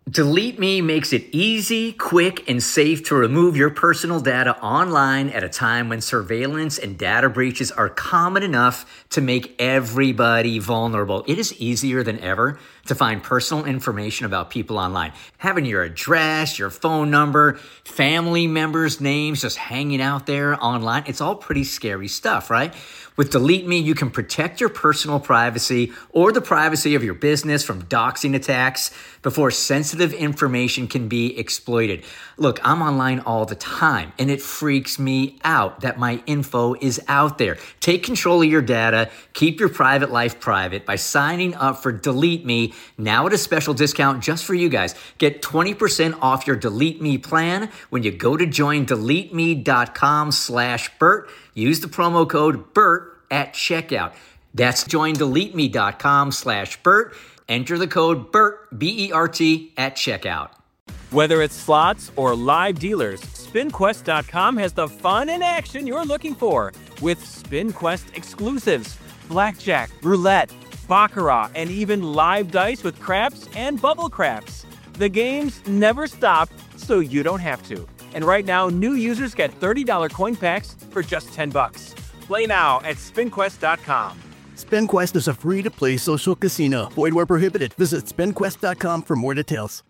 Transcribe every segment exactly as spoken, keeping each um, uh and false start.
Delete Me makes it easy, quick, and safe to remove your personal data online at a time when surveillance and data breaches are common enough to make everybody vulnerable. It is easier than ever to find personal information about people online. Having your address, your phone number, family members' names just hanging out there online, it's all pretty scary stuff, right? With Delete Me, you can protect your personal privacy or the privacy of your business from doxing attacks before sensitive information can be exploited. Look, I'm online all the time, and it freaks me out that my info is out there. Take control of your data. Keep your private life private by signing up for Delete Me now at a special discount just for you guys. Get twenty percent off your Delete Me plan when you go to join delete me dot com slash Bert. Use the promo code BERT at checkout. That's join delete me dot com slash Bert. Enter the code BERT, B E R T, at checkout. Whether it's slots or live dealers, spin quest dot com has the fun and action you're looking for with SpinQuest exclusives, blackjack, roulette, baccarat, and even live dice with craps and bubble craps. The games never stop, so you don't have to. And right now, new users get thirty dollars coin packs for just ten bucks. Play now at spin quest dot com. SpinQuest is a free-to-play social casino. Void where prohibited. Visit spin quest dot com for more details.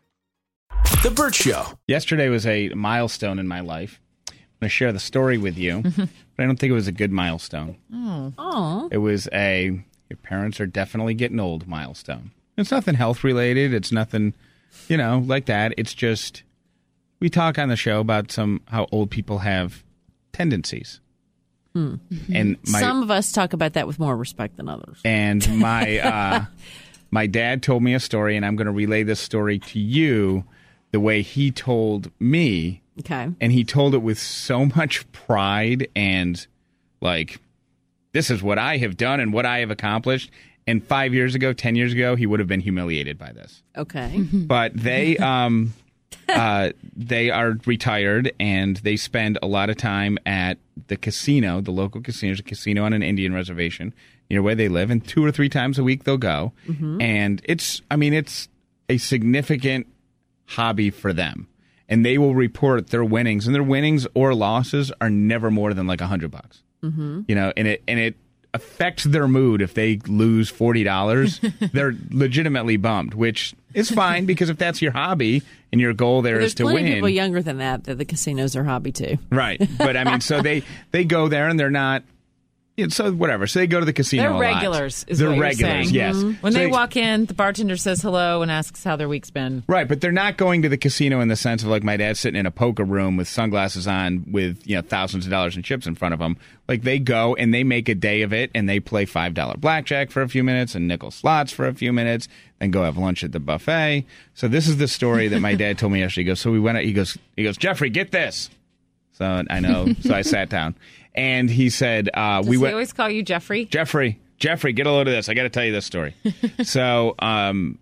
The Bert Show. Yesterday was a milestone in my life. I'm going to share the story with you, but I don't think it was a good milestone. Oh. Oh. It was a, your parents are definitely getting old milestone. It's nothing health-related. It's nothing, you know, like that. It's just, we talk on the show about some, how old people have tendencies. Hmm. And my, some of us talk about that with more respect than others. And my uh, my dad told me a story, and I'm going to relay this story to you the way he told me. Okay. And he told it with so much pride and like, this is what I have done and what I have accomplished. And five years ago, ten years ago, he would have been humiliated by this. Okay. But they um, uh, they are retired, and they spend a lot of time at the casino, the local casino. There's a casino on an Indian reservation near where they live, and two or three times a week they'll go. Mm-hmm. And it's, I mean, it's a significant hobby for them. And they will report their winnings, and their winnings or losses are never more than like a hundred bucks. Mm-hmm. You know, and it and it affects their mood if they lose forty dollars. They're legitimately bummed, which is fine because if that's your hobby and your goal there well, is to win. There's plenty of people win. younger than that that the casinos are hobby too. Right. But I mean, so they, they go there and they're not, you know, so whatever. So they go to the casino They're a lot. regulars, is they're what regulars, you're saying. yes. Mm-hmm. When so they, they walk in, the bartender says hello and asks how their week's been. Right, but they're not going to the casino in the sense of like my dad sitting in a poker room with sunglasses on with, you know, thousands of dollars in chips in front of them. Like they go and they make a day of it and they play five dollars blackjack for a few minutes and nickel slots for a few minutes, then go have lunch at the buffet. So this is the story that my dad told me yesterday. He goes, so we went out, he goes, he goes, Jeffrey, get this. So I know, so I sat down. And he said, uh, Does we he went. always call you Jeffrey? Jeffrey, Jeffrey, get a load of this. I got to tell you this story. so, um,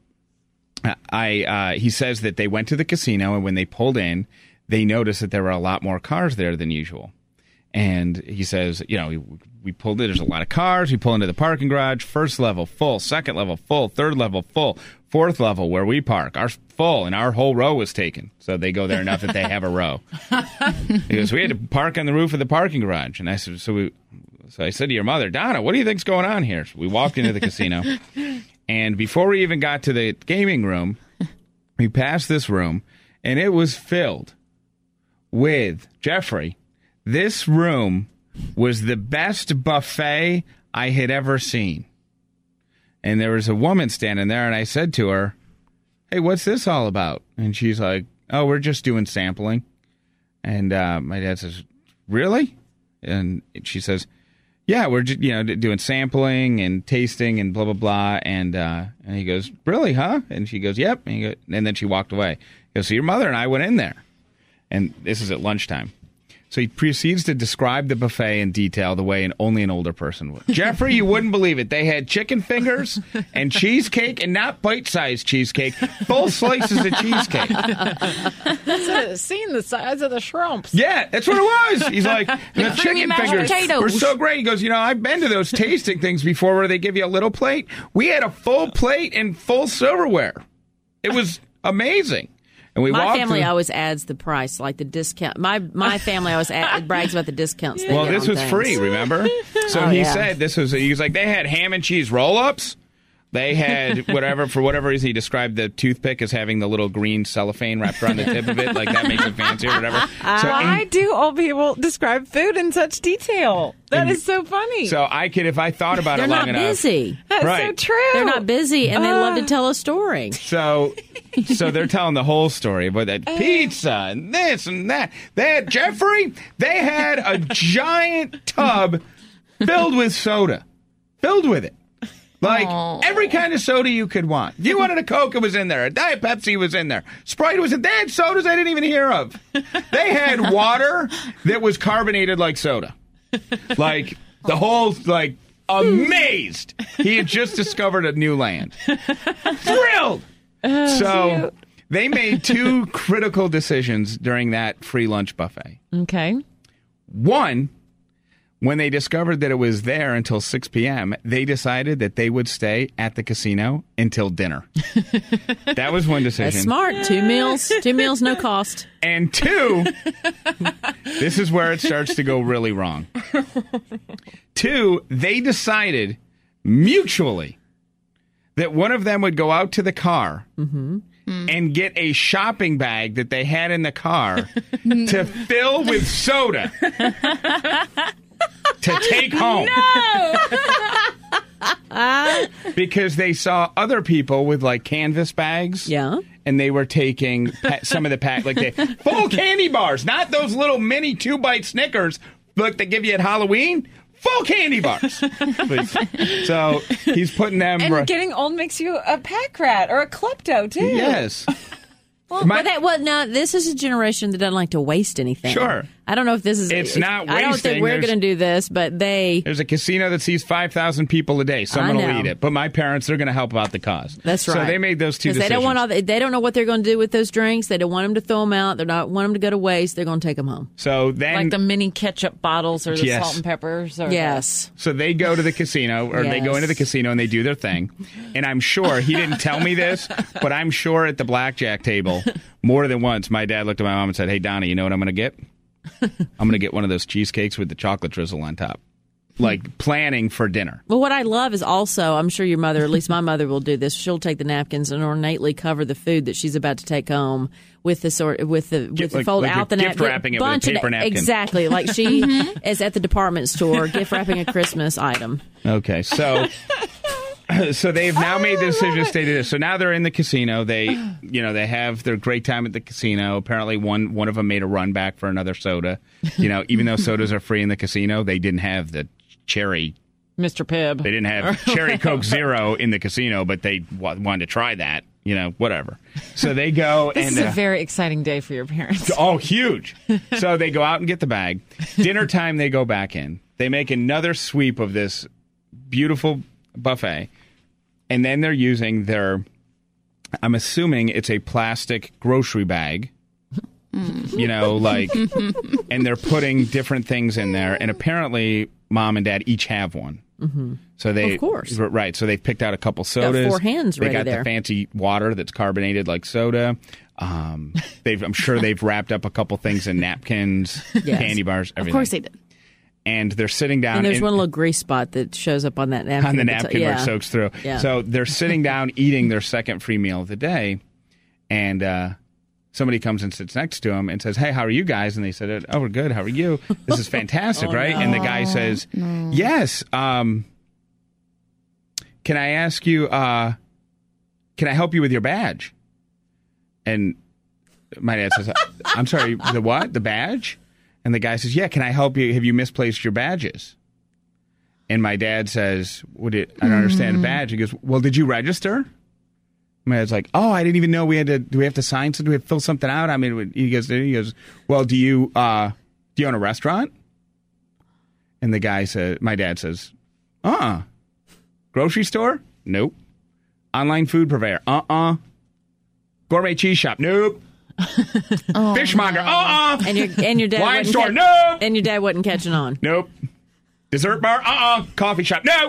I, uh, he says that they went to the casino, and when they pulled in, they noticed that there were a lot more cars there than usual. And he says, you know, we, we pulled in, there's a lot of cars. We pull into the parking garage, first level full, second level full, third level full, fourth level where we park, our full, and our whole row was taken. So they go there enough that they have a row. He goes, we had to park on the roof of the parking garage. And I said, so we, so I said to your mother, Donna, what do you think's going on here? So we walked into the casino, and before we even got to the gaming room, we passed this room, and it was filled with, Jeffrey, this room was the best buffet I had ever seen. And there was a woman standing there, and I said to her, hey, what's this all about? And she's like, oh, we're just doing sampling. And uh, my dad says, really? And she says, yeah, we're just, you know, doing sampling and tasting and blah, blah, blah. And uh, and he goes, really, huh? And she goes, yep. And, he goes, and then she walked away. He goes, so your mother and I went in there. And this is at lunchtime. So he proceeds to describe the buffet in detail the way an, only an older person would. Jeffrey, you wouldn't believe it. They had chicken fingers and cheesecake, and not bite-sized cheesecake, full slices of cheesecake. That's seen the size of the shrimps. Yeah, that's what it was. He's like, the chicken fingers potatoes. were so great. He goes, you know, I've been to those tasting things before where they give you a little plate. We had a full plate and full silverware. It was amazing. And we My walked family through- always adds the price, like the discount. My my family always add, brags about the discounts. They Well, get this on was things. free, remember? So Oh, he yeah. said this was, he was like, they had ham and cheese roll-ups. They had whatever, for whatever reason, he described the toothpick as having the little green cellophane wrapped around the tip of it. Like that makes it fancy or whatever. So, Why and- do old people describe food in such detail? That And- is so funny. so I could, if I thought about They're it long not enough. busy. That's right. so true. They're not busy, and they love to Uh. tell a story. So, so they're telling the whole story about that pizza and this and that. They had Jeffrey. They had a giant tub filled with soda, filled with it, like every kind of soda you could want. If you wanted a Coke, it was in there. A Diet Pepsi was in there. Sprite was in. They had sodas I didn't even hear of. They had water that was carbonated like soda, like the whole like. Amazed. He had just discovered a new land. Thrilled. So they made two critical decisions during that free lunch buffet. Okay. One, when they discovered that it was there until six p.m., they decided that they would stay at the casino until dinner. That was one decision. That's smart. Two meals, two meals, no cost. And two, this is where it starts to go really wrong. Two, they decided mutually that one of them would go out to the car and get a shopping bag that they had in the car to fill with soda to take home. Because they saw other people with like canvas bags. Yeah. And they were taking pa- some of the pack, like the full candy bars, not those little mini two bite Snickers, like they give you at Halloween. Full candy bars. So he's putting them. And right- getting old makes you a pack rat or a klepto, too. Yes. Well, My- but that, well, no, this is a generation that doesn't like to waste anything. Sure. I don't know if this is. It's if- not I don't wasting. think we're There's- going to do this, but they. There's a casino that sees five thousand people a day. Someone I will know. eat it. But my parents, they're going to help out the cause. That's right. So they made those two 'Cause decisions. they don't want all. The, they don't know what they're going to do with those drinks. They don't want them to throw them out. They don't want them to go to waste. They're going to take them home. so then, Like the mini ketchup bottles or the Yes. salt and peppers. Or Yes. so they go to the casino, or they go Yes. into the casino and they do their thing. And I'm sure he didn't tell me this, but I'm sure at the blackjack table, more than once, my dad looked at my mom and said, "Hey, Donnie, you know what I'm going to get? I'm going to get one of those cheesecakes with the chocolate drizzle on top." Like planning for dinner. Well, what I love is also, I'm sure your mother, at least my mother, will do this. She'll take the napkins and ornately cover the food that she's about to take home with the sort with the with the like- fold like you're out the gift napkin, wrapping it with a bunch of paper na- napkin. Exactly, like she is at the department store gift wrapping a Christmas item. Okay, so so they've now made the decision to stay to this. So now they're in the casino. They, you know, they have their great time at the casino. Apparently, one one of them made a run back for another soda. You know, even though sodas are free in the casino, they didn't have the cherry. Mister Pibb. They didn't have cherry Coke Zero in the casino, but they w- wanted to try that. You know, whatever. So they go This and is a uh, very exciting day for your parents. oh, huge. So they go out and get the bag. Dinner time, they go back in. They make another sweep of this beautiful buffet. And then they're using their, I'm assuming it's a plastic grocery bag. You know, like, and they're putting different things in there. And apparently, mom and dad each have one. Mm-hmm. So they, Of course. right? So they've picked out a couple sodas. four hands They ready got there. the fancy water that's carbonated like soda. Um, they've, I'm sure they've wrapped up a couple things in napkins, Yes. candy bars, everything. Of course they did. And they're sitting down. And there's in- one little grease spot that shows up on that napkin. on the at napkin t- where yeah. it soaks through. Yeah. So they're sitting down eating their second free meal of the day, and uh, somebody comes and sits next to them and says, "Hey, how are you guys?" And they said, "Oh, we're good. How are you? This is fantastic, right?" And the guy says, "Yes. Um, can I ask you? Uh, can I help you with your badge?" And my dad says, "I'm sorry, the what? The badge?" And the guy says, "Yeah, can I help you? Have you misplaced your badges?" And my dad says, "Would it? I don't understand a badge." He goes, "Well, did you register?" My dad's like, "Oh, I didn't even know we had to. Do we have to sign something? Do we have to fill something out?" I mean, he goes, "He goes, well, do you uh, do you own a restaurant?" And the guy says, "My dad says, uh-uh. Grocery store? Nope. Online food purveyor? Uh-uh. Gourmet cheese shop? Nope. Fishmonger? Uh-uh. And your and your dad Wine wasn't store? ca- Nope. and your dad wasn't catching on. Nope. Dessert bar? Uh-uh. Coffee shop? No.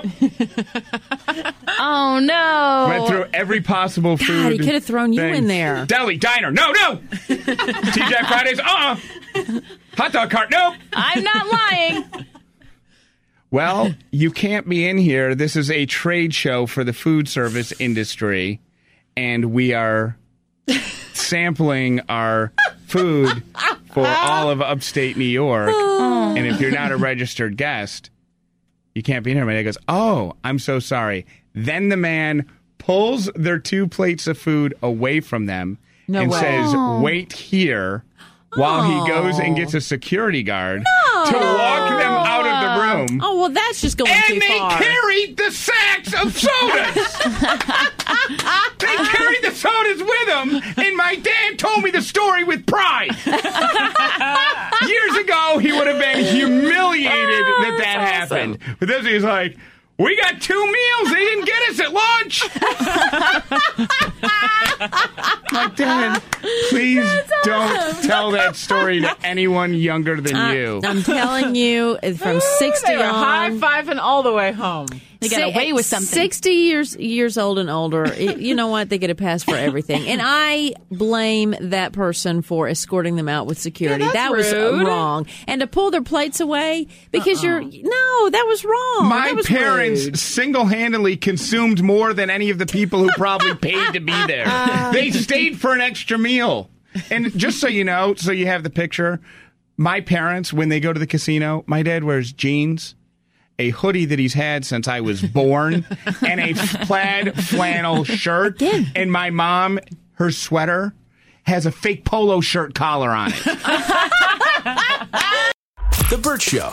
Oh, no. Went through every possible food. God, he could have thrown you thing. in there. Deli, diner? No, no. T G I Fridays? Uh-uh. Hot dog cart? Nope. I'm not lying. Well, you can't be in here. This is a trade show for the food service industry, and we are sampling our food for all of upstate New York. And if you're not a registered guest, you can't be in here. My dad goes, oh, I'm so sorry. Then the man pulls their two plates of food away from them No and way. says, wait here, while he goes and gets a security guard to walk them out of the room. Oh, well, that's just going too And they far. carried the sacks of sodas. They carried the sodas with them, and my dad told me the story with pride. Years ago, he would have been humiliated Oh, that that happened. But this he's like, we got two meals they didn't get us at lunch. My dad, please don't tell that story to anyone younger than I- you. I'm telling you, from sixty They were on, high-fiving all the way home. They got Si- away with something. sixty years years old and older, it- you know what? They get a pass for everything. And I blame that person for escorting them out with security. Yeah, that that's was uh, rude. wrong. And to pull their plates away because you're no, that was wrong. My That was parents rude. single-handedly consumed more than any of the people who probably paid to be there. They stayed for an extra meal. And just so you know, so you have the picture, my parents, when they go to the casino, my dad wears jeans, a hoodie that he's had since I was born, and a plaid flannel shirt. Again. And my mom, her sweater, has a fake polo shirt collar on it. The Burt Show.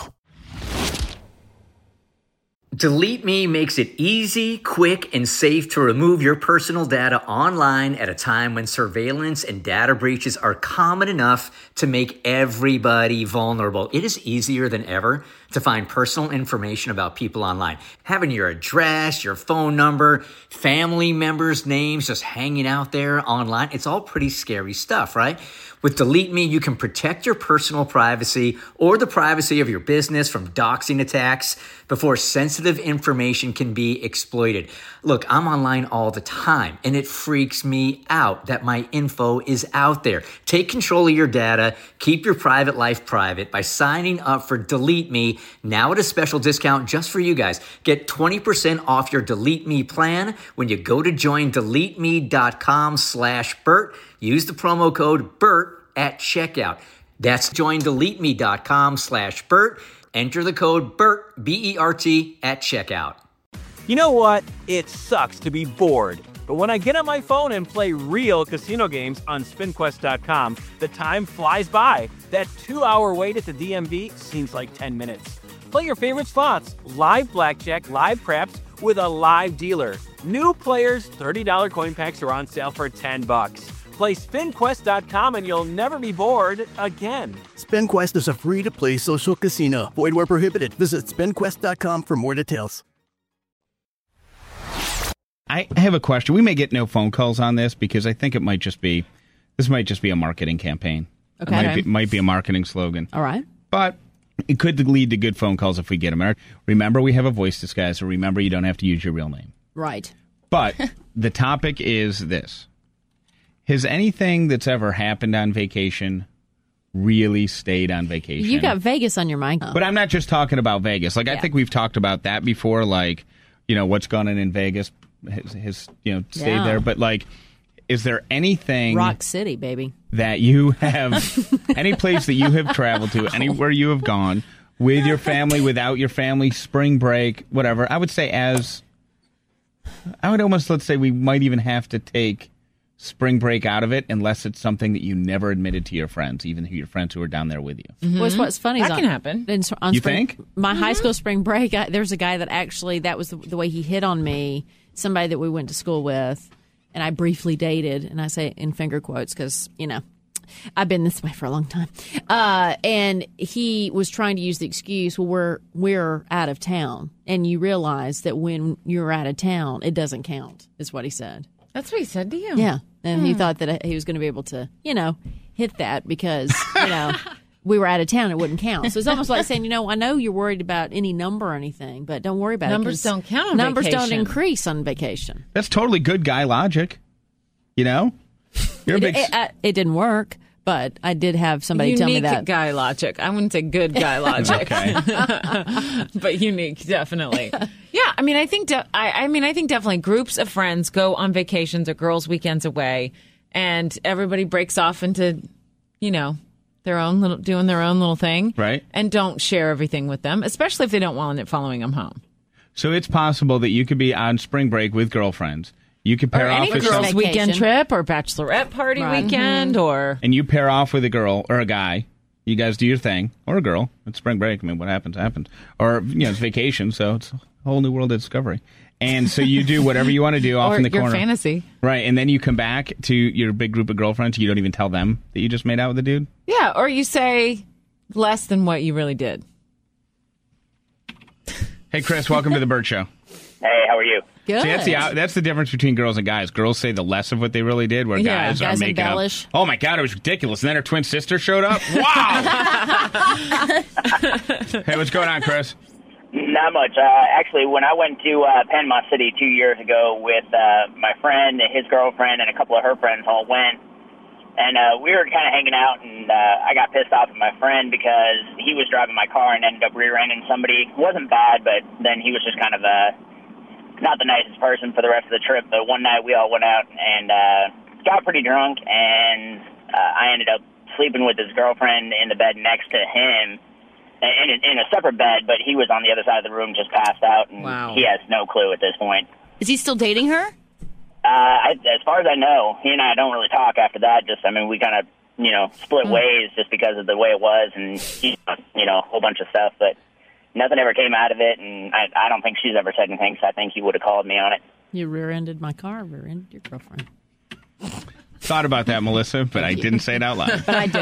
Delete Me makes it easy, quick, and safe to remove your personal data online at a time when surveillance and data breaches are common enough to make everybody vulnerable. It is easier than ever to find personal information about people online. Having your address, your phone number, family members' names just hanging out there online, it's all pretty scary stuff, right? With Delete Me, you can protect your personal privacy or the privacy of your business from doxing attacks before sensitive information can be exploited. Look, I'm online all the time, and it freaks me out that my info is out there. Take control of your data. Keep your private life private by signing up for Delete Me now at a special discount just for you guys. Get twenty percent off your Delete Me plan when you go to join delete me dot com slash Burt. Use the promo code BURT at checkout. That's join delete me dot com slash Burt. Enter the code BURT, B E R T, at checkout. You know what? It sucks to be bored. But when I get on my phone and play real casino games on spin quest dot com, the time flies by. That two-hour wait at the D M V seems like ten minutes. Play your favorite slots, live blackjack, live craps, with a live dealer. New players, thirty dollars coin packs are on sale for ten bucks. Play spin quest dot com and you'll never be bored again. SpinQuest is a free-to-play social casino. Void where prohibited. Visit spin quest dot com for more details. I have a question. We may get no phone calls on this because I think it might just be, this might just be a marketing campaign. Okay. It might be, might be a marketing slogan. All right. But it could lead to good phone calls if we get them. Remember, we have a voice disguise, so remember you don't have to use your real name. Right. But the topic is this. Has anything that's ever happened on vacation really stayed on vacation? You got Vegas on your mind. But I'm not just talking about Vegas. Like, I Yeah. think we've talked about that before, like, you know, what's gone on in Vegas has, has you know, stayed Yeah. there. But, like, is there anything Rock City, baby. that you have, any place that you have traveled to, anywhere you have gone, with your family, without your family, spring break, whatever, I would say as, I would almost, let's say we might even have to take spring break out of it unless it's something that you never admitted to your friends, even your friends who are down there with you. Well, it's what's funny is That on, can happen. in- on You spring- think? My high school spring break, I, there's a guy that actually, that was the, the way he hit on me, somebody that we went to school with, and I briefly dated, and I say in finger quotes because, you know, I've been this way for a long time. Uh, and he was trying to use the excuse, well, we're, we're out of town. And you realize that when you're out of town, it doesn't count, is what he said. That's what he said to you. Yeah. And he thought that he was going to be able to, you know, hit that because, you know, we were out of town, it wouldn't count. So it's almost like saying, you know, I know you're worried about any number or anything, but don't worry about Numbers it. don't count on Numbers vacation. don't increase on vacation. That's totally good guy logic. You know? You're a It, big... it, I- it didn't work, but I did have somebody unique tell me that. guy logic. I wouldn't say good guy logic, Okay. but unique, definitely. Yeah, I mean, I think, de- I, I mean, I think definitely groups of friends go on vacations or girls' weekends away, and everybody breaks off into, you know, their own little, doing their own little thing, Right. And don't share everything with them, especially if they don't want it following them home. So it's possible that you could be on spring break with girlfriends. You could pair Or off any with girls' some, Vacation. weekend trip or bachelorette party Right. weekend or and you pair off with a girl or a guy. You guys do your thing, or a girl. It's spring break. I mean, what happens happens. Or you know, it's vacation, so it's a whole new world of discovery. And so you do whatever you want to do off or in the your corner, fantasy. right? And then you come back to your big group of girlfriends. You don't even tell them that you just made out with a dude. Yeah, or you say less than what you really did. Hey, Chris, welcome to the Burt Show. Hey, how are you? Good. See, that's the that's the difference between girls and guys. Girls say the less of what they really did, where Yeah, guys, guys are making embellish. up. Oh my god, it was ridiculous! And then her twin sister showed up. Wow! Hey, what's going on, Chris? Not much. Uh, actually, when I went to uh, Panama City two years ago with uh, my friend, his girlfriend, and a couple of her friends all went, and uh, we were kind of hanging out, and uh, I got pissed off at my friend because he was driving my car and ended up rear-ending somebody. It wasn't bad, but then he was just kind of uh, not the nicest person for the rest of the trip. But one night we all went out and uh, got pretty drunk, and uh, I ended up sleeping with his girlfriend in the bed next to him. In a, in a separate bed, but he was on the other side of the room, just passed out, and Wow. he has no clue at this point. Is he still dating her? Uh, I, as far as I know, he and I don't really talk after that. Just, I mean, we kind of, you know, split ways just because of the way it was, and he, you know, a whole bunch of stuff. But nothing ever came out of it, and I, I don't think she's ever said anything. So I think he would have called me on it. You rear-ended my car, rear-ended your girlfriend. Thought about that, Melissa, but I didn't say it out loud. But I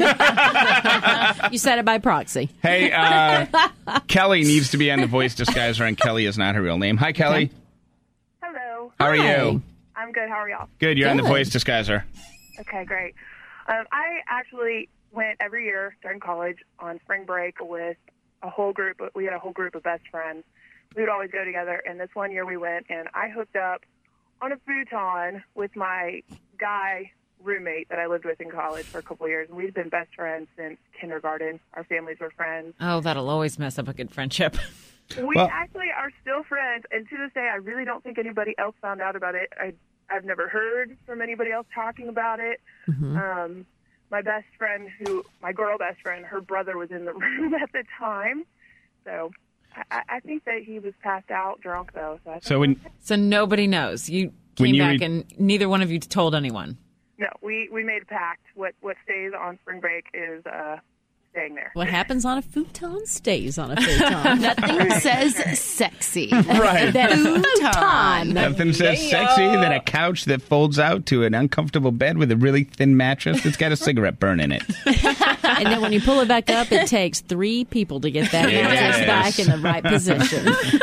did. You said it by proxy. Hey, uh, Kelly needs to be on the voice disguiser, and Kelly is not her real name. Hi, Kelly. Hello. How are Hi. you? I'm good. How are y'all? Good. You're on the Good. voice disguiser. Okay, great. Um, I actually went every year during college on spring break with a whole group. We had a whole group of best friends. We would always go together, and this one year we went, and I hooked up on a futon with my guy roommate that I lived with in college for a couple of years. And we've been best friends since kindergarten. Our families were friends. Oh, that'll always mess up a good friendship. We Well- actually are still friends, and to this day, I really don't think anybody else found out about it. I, I've never heard from anybody else talking about it. Um, my best friend, who my girl best friend, her brother was in the room at the time, so I, I think that he was passed out drunk though. So, I think So when So nobody knows. You When came you back read- and neither one of you told anyone. no, we we made a pact. What what stays on spring break is uh, staying there. What happens on a futon stays on a futon. Nothing says sexy. Right. That futon. nothing says sexy than a couch that folds out to an uncomfortable bed with a really thin mattress that's got a cigarette burn in it. And then when you pull it back up, it takes three people to get that Yes. mattress back in the right position.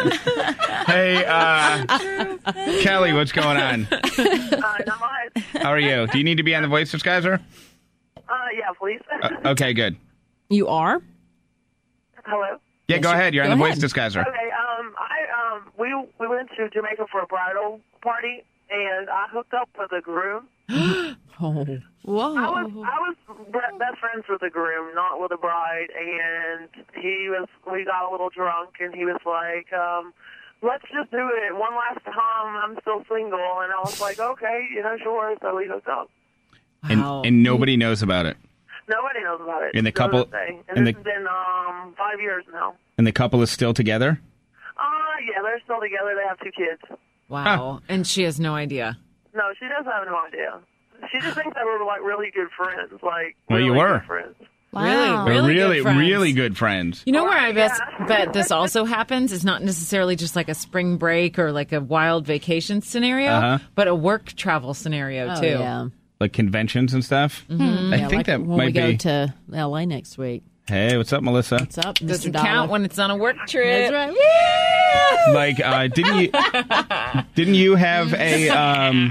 Hey, uh, Kelly, what's going on? Uh, not much. How are you? Do you need to be on the voice disguiser? Uh, yeah, please. Uh, okay, good. You are? Hello. Yeah, go ahead. You're on Go the ahead. voice disguiser. Okay. Um, I um, we we went to Jamaica for a bridal party, and I hooked up with a groom. Oh. Whoa. I was I was be- best friends with the groom, not with the bride, and he was. We got a little drunk, and he was like, um, "Let's just do it one last time. I'm still single," and I was like, "Okay, you know, sure." So we hooked up. And, Wow. and nobody knows about it. Nobody knows about it. And the So couple- this thing. and, and this the- has been um five years now. And the couple is still together? Uh, yeah, they're still together. They have two kids. Wow. And she has no idea. No, she does have no idea. She just thinks that we're like really good friends. Like, Well, you really were. good friends. Wow. They're Really really, good friends. really good friends. You know where I bet, Yeah. bet this also happens is not necessarily just like a spring break or like a wild vacation scenario, Uh-huh. but a work travel scenario Oh, too. yeah. Like conventions and stuff? I Yeah, think like that when might we go be. to L A next week. Hey, what's up, Melissa? What's up, Mister Doesn't Dollar? count when it's on a work trip. That's right. Like, uh, didn't you didn't you have a um,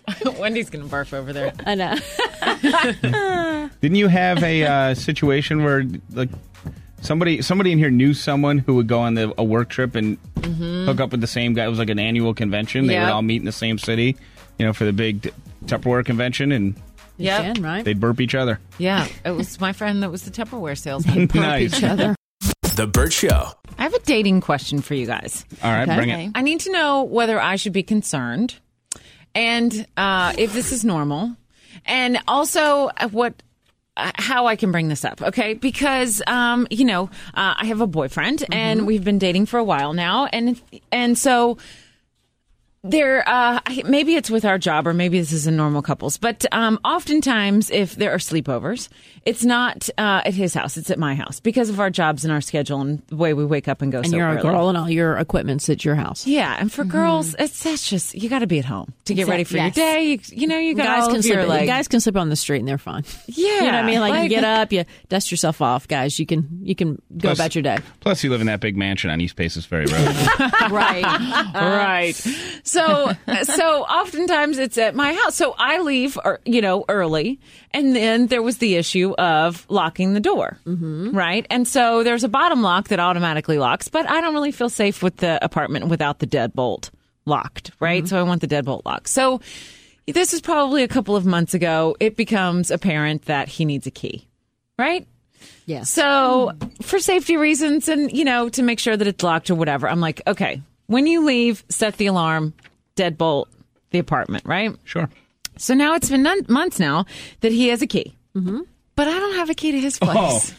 Wendy's going to barf over there. I know. Didn't you have a uh, situation where like somebody somebody in here knew someone who would go on the, a work trip and mm-hmm. hook up with the same guy? It was like an annual convention. They yep. would all meet in the same city, you know, for the big Tupperware convention, and yeah, right. they'd burp each other. Yeah, it was my friend that was the Tupperware salesman. Burp Nice. each other. The Bert Show. I have a dating question for you guys. All right, Okay. bring it. I need to know whether I should be concerned and uh, if this is normal, and also what uh, how I can bring this up, okay? Because um, you know, uh, I have a boyfriend, mm-hmm. and we've been dating for a while now, and and so. There, uh, maybe it's with our job, or maybe this is in normal couples. But um, oftentimes, if there are sleepovers, it's not uh, at his house; it's at my house because of our jobs and our schedule and the way we wake up and go. And so you're early. a girl, and all your equipment's at your house. Yeah, and for mm-hmm. girls, it's that's just you got to be at home to get Exactly. ready for Yes. your day. You, you know, you got Guys all can of sleep. your like guys can sleep on the street, and they're fine. yeah, You know what I mean? Like, like you get up, you dust yourself off, guys. You can you can go Plus- about your day. Plus, you live in that big mansion on East Paces Ferry Road. Right. right. So, so oftentimes it's at my house. So I leave, or, you know, early, and then there was the issue of locking the door, mm-hmm. right? And so there's a bottom lock that automatically locks, but I don't really feel safe with the apartment without the deadbolt locked, right? Mm-hmm. So I want the deadbolt locked. So this is probably a couple of months ago. It becomes apparent that he needs a key, right? Yeah. So for safety reasons and, you know, to make sure that it's locked or whatever, I'm like, okay, when you leave, set the alarm, deadbolt the apartment, right? Sure. So now it's been none- months now that he has a key. Mm-hmm. But I don't have a key to his place.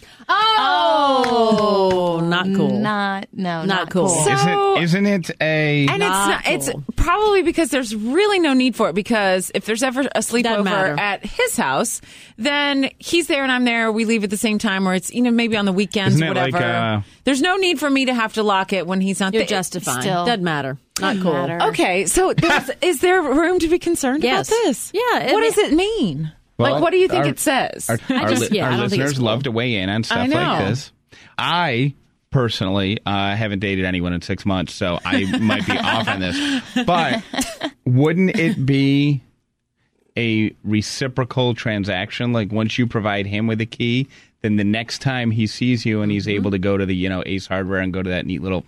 Oh, oh not cool. Not, no, Not not, cool. cool. So- isn't, isn't it a... And Not it's not, cool. it's probably because there's really no need for it, because if there's ever a Doesn't sleepover matter. at his house, then he's there and I'm there. We leave at the same time, or it's, you know, maybe on the weekends, Isn't it whatever. like, uh, There's no need for me to have to lock it when he's not You're there. justifying. Still. Doesn't matter. Not Doesn't cool. matter. Okay, so there's, is there room to be concerned Yes. about this? Yeah, I What mean- does it mean? Well, like, what do you think our- it says? Our, I our just- li- yeah, our I don't think it's listeners cool. love to weigh in on I stuff know. like this. I personally uh, haven't dated anyone in six months, so I might be off on this. But wouldn't it be a reciprocal transaction? Like, once you provide him with a key, then the next time he sees you and he's Mm-hmm. able to go to the, you know, Ace Hardware and go to that neat little...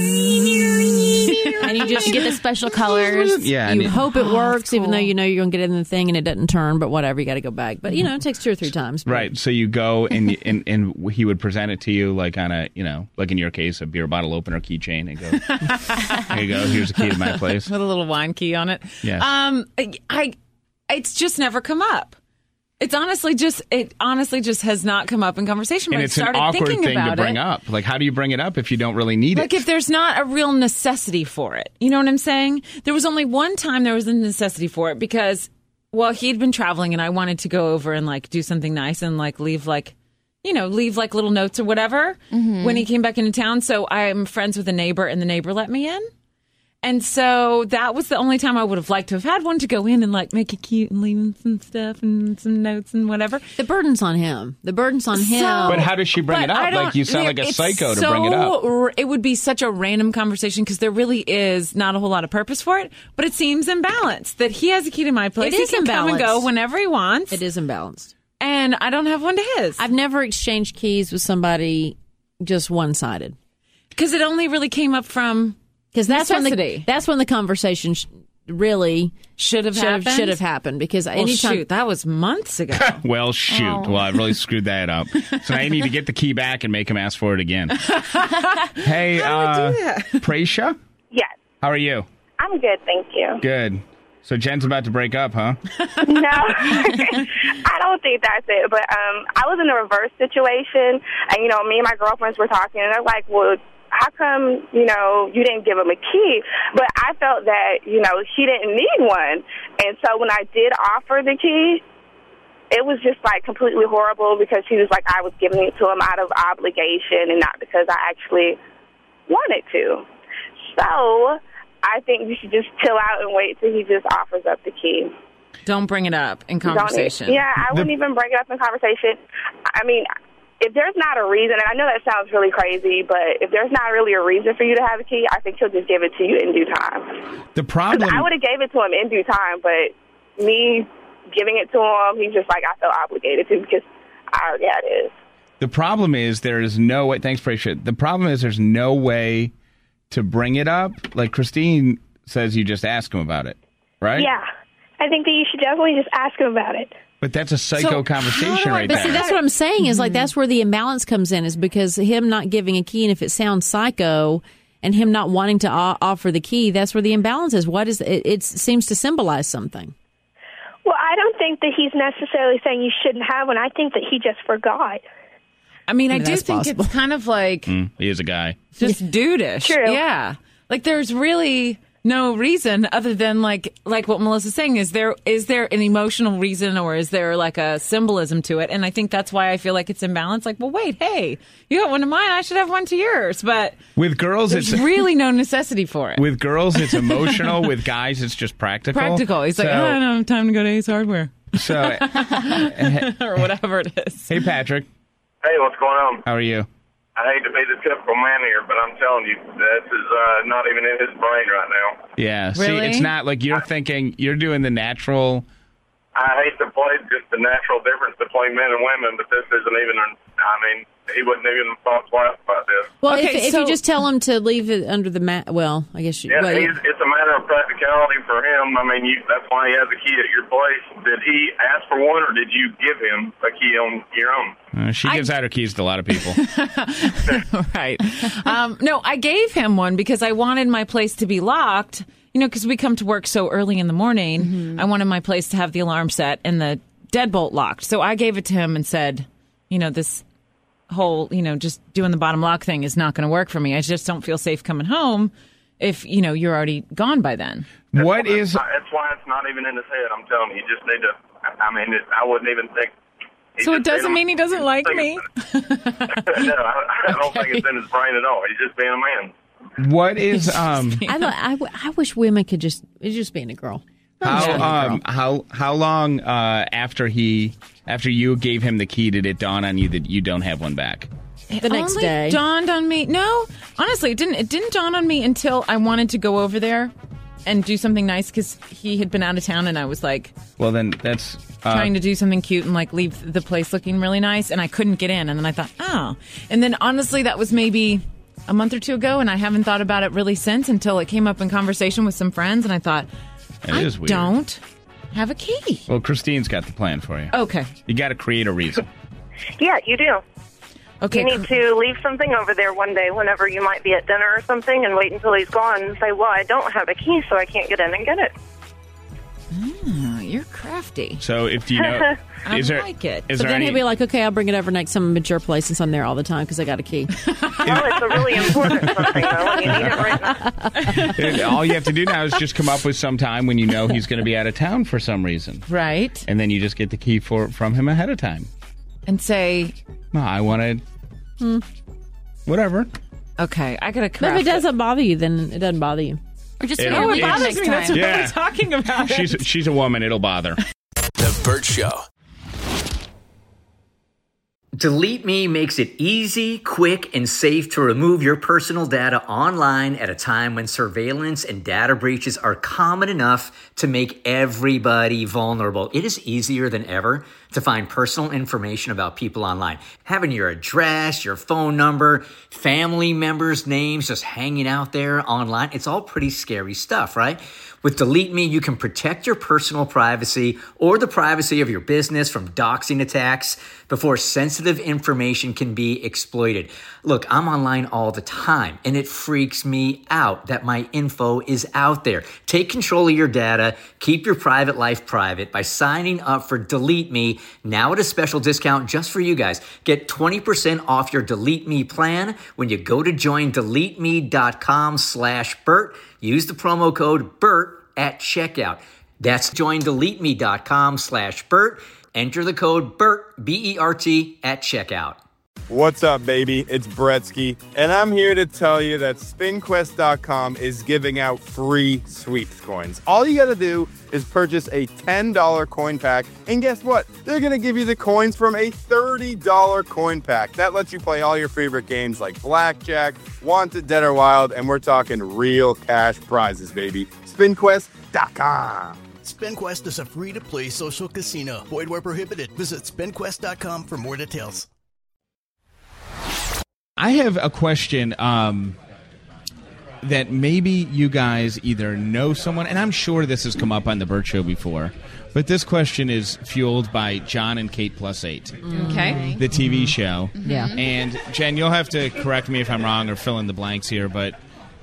And you just You get the special colors. Yeah. You and it- hope it works, even cool. though you know you're going to get in the thing and it doesn't turn, but whatever, you got to go back. But, you know, it takes two or three times. but- Right. So you go and, and and he would present it to you like on a, you know, like in your case, a beer bottle opener keychain and go, here you go. Here's a key to my place. With a little wine key on it. Yes. Um, I, I, it's just never come up. It's honestly just, it honestly just has not come up in conversation. And but it's I an started awkward thinking thing to about bring it. up. Like, how do you bring it up if you don't really need Like, it? if there's not a real necessity for it. You know what I'm saying? There was only one time there was a necessity for it because, well, he'd been traveling and I wanted to go over and, like, do something nice and, like, leave, like, you know, leave, like, little notes or whatever when he came back into town. So I'm friends with a neighbor and the neighbor let me in. And so that was the only time I would have liked to have had one to go in and, like, make it cute and leave him some stuff and some notes and whatever. The burden's on him. The burden's on him. So- But how does she bring But it I up? don't- Like, you sound like a it's psycho to so bring it up. r- It would be such a random conversation because there really is not a whole lot of purpose for it. But it seems imbalanced that he has a key to my place. It is he can come and go imbalanced. whenever he wants. It is imbalanced. And I don't have one to his. I've never exchanged keys with somebody just one-sided. Because it only really came up from Because that's when the necessity. that's when the conversation sh- really should have should have happened. should have happened. Because Well, anytime shoot, that was months ago. Well, shoot. Well, I really screwed that up. So now you need to get the key back and make him ask for it again. Hey, uh, Praisha, Yes, how are you? I'm good, thank you. Good. So Jen's about to break up, huh? No, I don't think that's it. But um, I was in a reverse situation, and you know, me and my girlfriends were talking, and they're like, "Well, how come you know you didn't give him a key?" But I felt that you know he didn't need one, and so when I did offer the key, it was just like completely horrible because he was like I was giving it to him out of obligation and not because I actually wanted to. So I think you should just chill out and wait till he just offers up the key. Don't bring it up in Don't e- conversation. Yeah, I wouldn't even bring it up in conversation. I mean, if there's not a reason, and I know that sounds really crazy, but if there's not really a reason for you to have a key, I think he'll just give it to you in due time. The 'Cause problem... I would have gave it to him in due time, but me giving it to him, he's just like, I felt obligated to because I already had his. The problem is there is no way. Thanks, Praisha. The problem is there's no way to bring it up. Like Christine says, you just ask him about it, right? Yeah. I think that you should definitely just ask him about it. But that's a psycho So conversation right But there. see, that's what I'm saying is like that's where the imbalance comes in is because him not giving a key, and if it sounds psycho, and him not wanting to o- offer the key, that's where the imbalance is. What is it? It seems to symbolize something. Well, I don't think that he's necessarily saying you shouldn't have one. I think that he just forgot. I mean, I, I mean, do that's think possible. it's kind of like Mm, he is a guy. just dudish. True. Yeah. Like there's really no reason other than like like what Melissa's saying. Is there is there an emotional reason or is there like a symbolism to it? And I think that's why I feel like it's imbalanced. Like, well, wait, hey, you got one to mine, I should have one to yours. But With girls, there's it's really no necessity for it. with girls, it's emotional. With guys, it's just practical. Practical. He's like, So- oh, I don't have time to go to Ace Hardware So, or whatever it is. hey, Patrick, Hey, what's going on? how are you? I hate to be the typical man here, but I'm telling you, this is uh, not even in his brain right now. Yeah. See, Really? it's not like you're thinking. You're doing the natural. I hate to play just the natural difference between men and women, but this isn't even, I mean, he wouldn't even thought twice about this. Well, Okay, if, if so- you just tell him to leave it under the mat, well, I guess you. Yeah, well, he's, it's a matter of practicality for him. I mean, you, that's why he has a key at your place. Did he ask for one, or did you give him a key on your own? Uh, she gives out her keys to a lot of people. Right. Um, no, I gave him one because I wanted my place to be locked. You know, because we come to work so early in the morning. Mm-hmm. I wanted my place to have the alarm set and the deadbolt locked. So I gave it to him and said, you know, this whole, you know, just doing the bottom lock thing is not going to work for me. I just don't feel safe coming home if, you know, you're already gone by then. What That's is? why- That's why it's not even in his head. I'm telling you, you just need to. I mean, it, I wouldn't even think. he So it just doesn't being mean a- he doesn't like me? no, I, I don't think it's in his brain at all. He's just being a man. What is? Um. I, lo- I, w- I wish women could just it's just being a girl. Just being a How girl. um how how long uh after he after you gave him the key did it dawn on you that you don't have one back? The next Only day. dawned on me. No, honestly, it didn't. It didn't dawn on me until I wanted to go over there and do something nice because he had been out of town, and I was like Well, then that's uh, trying to do something cute and like leave the place looking really nice, and I couldn't get in. And then I thought, oh, and then honestly, that was maybe a month or two ago, and I haven't thought about it really since until it came up in conversation with some friends, and I thought, It I is weird. don't have a key. Well, Christine's got the plan for you. Okay, You got to create a reason. Yeah, you do. okay. You need to leave something over there one day whenever you might be at dinner or something and wait until he's gone and say, well, I don't have a key, so I can't get in and get it. Oh, you're crafty. So if you know, I is there like it. is But there then any? he'll be like, okay, I'll bring it over next time I'm at your place since I'm there all the time because I got a key. Well, it's a really important something, though, and you need it right now. all you have to do now is just come up with some time when you know he's going to be out of town for some reason, Right. and then you just get the key for from him ahead of time. And say, No, I wanted Hmm. whatever. okay, I gotta But craft if it doesn't bother you, then it doesn't bother you. Or just It- figure it it out bothers next me, time. that's what Yeah. we're we're talking about She's it. she's a woman. It'll bother. The Burt Show. Delete Me makes it easy, quick, and safe to remove your personal data online at a time when surveillance and data breaches are common enough to make everybody vulnerable. It is easier than ever to find personal information about people online. Having your address, your phone number, family members' names just hanging out there online, it's all pretty scary stuff, right? With Delete Me, you can protect your personal privacy or the privacy of your business from doxing attacks before sensitive information can be exploited. Look, I'm online all the time, and it freaks me out that my info is out there. Take control of your data. Keep your private life private by signing up for Delete Me now at a special discount just for you guys. Get twenty percent off your Delete Me plan when you go to join delete me dot com slash Burt. Use the promo code BURT at checkout. That's join delete me dot com slash Burt. Enter the code BURT, B E R T, at checkout. What's up, baby? It's Bretsky, and I'm here to tell you that spin quest dot com is giving out free sweeps coins. All you gotta do is purchase a ten dollar coin pack, and guess what? They're gonna give you the coins from a thirty dollar coin pack. That lets you play all your favorite games like Blackjack, Wanted, Dead or Wild, and we're talking real cash prizes, baby. spin quest dot com. SpinQuest is a free-to-play social casino. Void where prohibited. Visit spin quest dot com for more details. I have a question um, that maybe you guys either know someone, and I'm sure this has come up on the Burt Show before, but this question is fueled by John and Kate Plus Eight. Okay. The T V show. Yeah. And, Jen, you'll have to correct me if I'm wrong or fill in the blanks here, but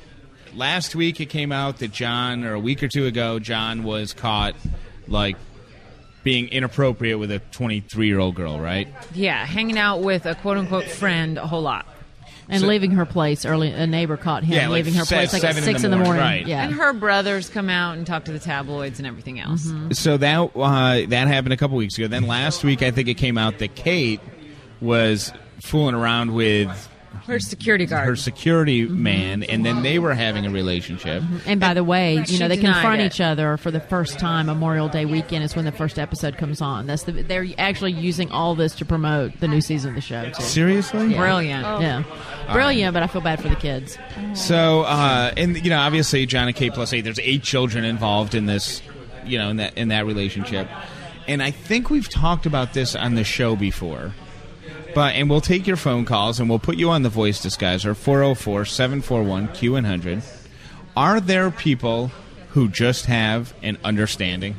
last week it came out that John, or a week or two ago, John was caught, like, being inappropriate with a twenty-three-year-old girl, right? Yeah, hanging out with a quote-unquote friend a whole lot. And So- leaving her place early. A neighbor caught him Yeah, like leaving her se- place like at seven in six the in the morning, morning. right. Yeah. And her brothers come out and talk to the tabloids and everything else. So that uh, that happened a couple weeks ago. Then last week, I think it came out that Kate was fooling around with Her security guard. her security man, and then they were having a relationship. And by the way, you She know, they denied confront it. each other for the first time. Memorial Day weekend is when the first episode comes on. That's the, they're actually using all this to promote the new season of the show, too. Seriously? Yeah. Brilliant. Yeah. Brilliant, but I feel bad for the kids. So, uh, and you know, obviously, John and Kate plus eight. There's eight children involved in this, you know, in that in that relationship, and I think we've talked about this on the show before. But and we'll take your phone calls and we'll put you on the voice disguiser four oh four, seven four one, Q one hundred. Are there people who just have an understanding?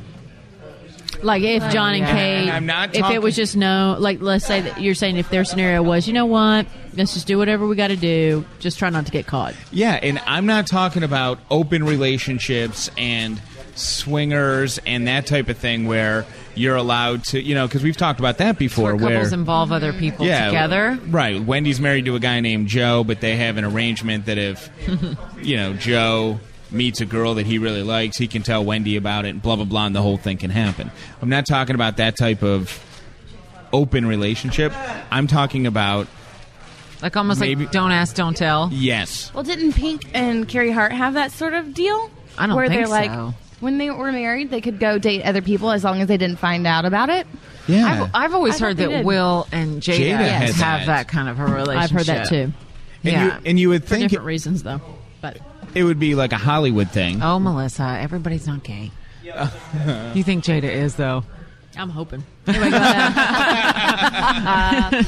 Like if John and yeah. Kate, And I'm not if talking- it was just no, like let's say that you're saying if their scenario was, you know what, let's just do whatever we got to do, just try not to get caught. Yeah, and I'm not talking about open relationships and swingers and that type of thing where you're allowed to, you know, because we've talked about that before. Where couples where involve other people yeah, together. Right. Wendy's married to a guy named Joe, but they have an arrangement that if, you know, Joe meets a girl that he really likes, he can tell Wendy about it, and blah, blah, blah, and the whole thing can happen. I'm not talking about that type of open relationship. I'm talking about... Like almost Maybe- like don't ask, don't tell. Yes. Well, didn't Pink and Carrie Hart have that sort of deal? I don't Where think they're like, so. when they were married, they could go date other people as long as they didn't find out about it. Yeah. I've, I've always I thought heard they that did. Will and Jada, Jada has have that. that. kind of a relationship. I've heard that too. And, Yeah. you, and you would For think different it, reasons, though. But it would be like a Hollywood thing. Oh, Melissa, everybody's not gay. You think Jada is, though? I'm hoping. Anyway, go ahead.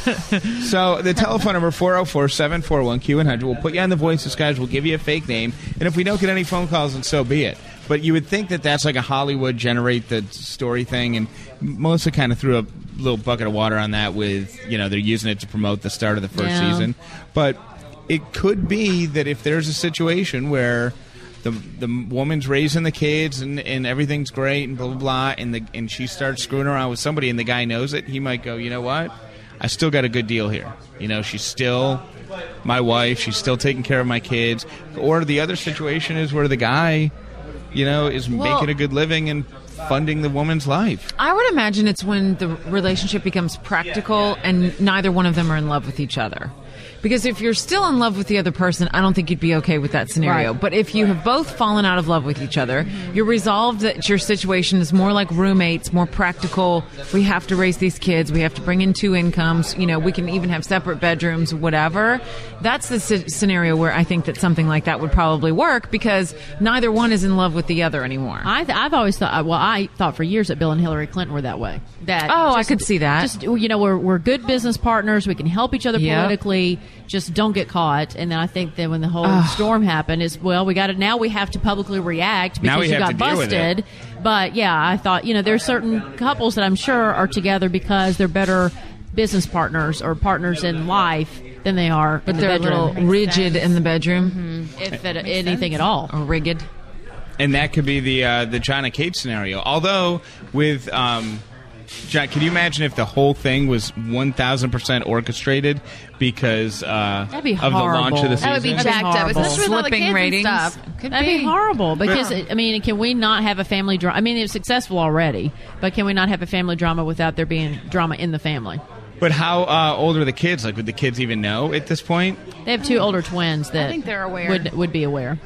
So the telephone number four oh four, seven four one, Q one hundred. We'll put you on the voice disguise. We'll give you a fake name. And if we don't get any phone calls, then so be it. But you would think that that's like a Hollywood generate the story thing. And Melissa kind of threw a little bucket of water on that with, you know, they're using it to promote the start of the first Yeah. season. But it could be that if there's a situation where the the woman's raising the kids and, and everything's great and blah, blah, blah, and, the, and she starts screwing around with somebody and the guy knows it, he might go, you know what? I still got a good deal here. You know, she's still my wife. She's still taking care of my kids. Or the other situation is where the guy, you know, is Well- making a good living and funding the woman's life. I would imagine it's when the relationship becomes practical and neither one of them are in love with each other. Because if you're still in love with the other person, I don't think you'd be okay with that scenario. Right. But if you have both fallen out of love with each other, you're resolved that your situation is more like roommates, more practical. We have to raise these kids. We have to bring in two incomes. You know, we can even have separate bedrooms, whatever. That's the c- scenario where I think that something like that would probably work because neither one is in love with the other anymore. I th- I've always thought, well, I thought for years that Bill and Hillary Clinton were that way. That Oh, I just- could see that. Just you know, we're we're good business partners. We can help each other Yep. politically. Just don't get caught. And then I think that when the whole Ugh. storm happened, is well, we got to now we have to publicly react Now because we you have got to deal with busted. it. But yeah, I thought you know there's certain couples that I'm sure are together because they're better business partners or partners in life than they are but in the they're a bedroom. little rigid in the bedroom. if it, anything at all. Or rigged. And that could be the uh, the John and Kate scenario. Although, with um, John, can you imagine if the whole thing was one thousand percent orchestrated because uh, That'd be of the launch of the horrible. season? That would be That'd be jacked up, horrible. especially with all the Slipping kids ratings. and stuff. Could That'd be be. horrible because I mean, can we not have a family drama? I mean, it's successful already, but can we not have a family drama without there being drama in the family? But how uh, old are the kids? Like, would the kids even know at this point? They have two older twins that I think they're aware. would would be aware.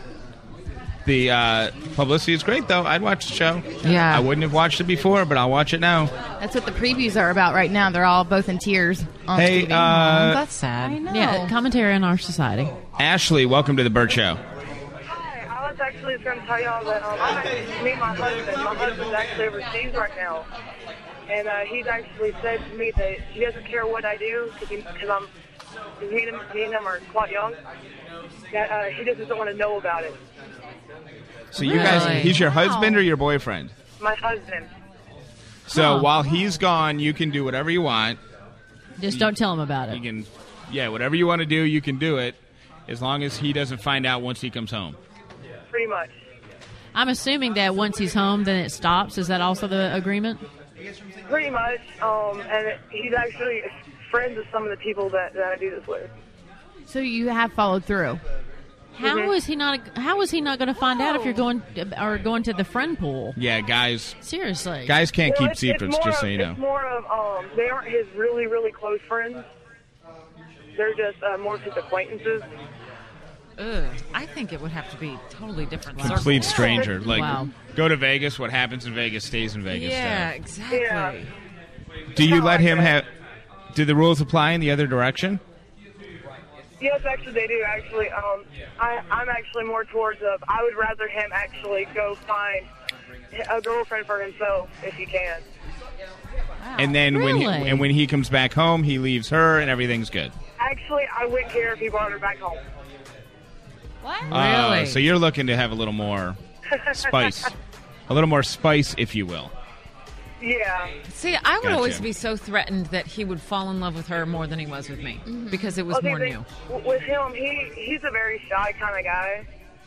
The uh, publicity is great, though. I'd watch the show. Yeah. I wouldn't have watched it before, but I'll watch it now. That's what the previews are about right now. They're all both in tears on Hey, T V. uh, That's sad. I know. Yeah, commentary on our society. Ashley, welcome to the Burt Show. Hi, I was actually was going to tell y'all that um, I'm actually, me and my husband, my husband's actually overseas right now. And uh, he's actually said to me that he doesn't care what I do because I'm, cause me, and him, me and him are quite young, that uh, he just doesn't want to know about it. So you guys, he's your husband or your boyfriend? My husband. So Huh. while he's gone, you can do whatever you want. Just don't tell him about it. You can, yeah, whatever you want to do, you can do it, as long as he doesn't find out once he comes home. Pretty much. I'm assuming that once he's home, then it stops. Is that also the agreement? Pretty much. Um, and he's actually friends with some of the people that, that I do this with. So you have followed through. How Mhm. is he not? How is he not going to find out if you're going or going to the friend pool? Yeah, guys. Seriously, Guys can't Well, keep it's- it's secrets, more just of, so you know. It's more of, um, they aren't his really, really close friends. They're just uh, more his acquaintances. Ugh, I think it would have to be totally different. Complete circles. stranger. Like, Wow. go to Vegas. What happens in Vegas stays in Vegas. Yeah, stuff. exactly. Yeah. Do you let him have? Do the rules apply in the other direction? Yes, actually, they do. Actually, um, I, I'm actually more towards of. I would rather him actually go find a girlfriend for himself if he can. And then when he, Really? and when he comes back home, he leaves her, and everything's good. Actually, I wouldn't care if he brought her back home. What? Uh, so you're looking to have a little more spice, a little more spice, if you will. Yeah. See, I would Gotcha. always be so threatened that he would fall in love with her more than he was with me because it was Okay, more they- new. w- With him, he he's a very shy kind of guy.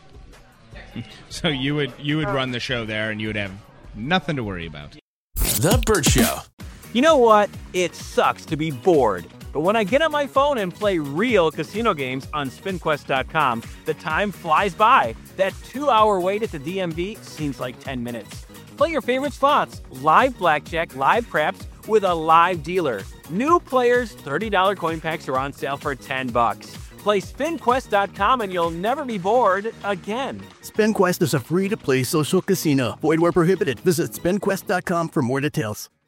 So you would you would run the show there, and you would have nothing to worry about. The Burt Show. You know what? It sucks to be bored. But when I get on my phone and play real casino games on spin quest dot com, the time flies by. That two-hour wait at the D M V seems like ten minutes. Play your favorite slots, live blackjack, live craps, with a live dealer. New players, thirty dollars coin packs are on sale for ten bucks. Play spin quest dot com and you'll never be bored again. SpinQuest is a free-to-play social casino. Void where prohibited. Visit spin quest dot com for more details.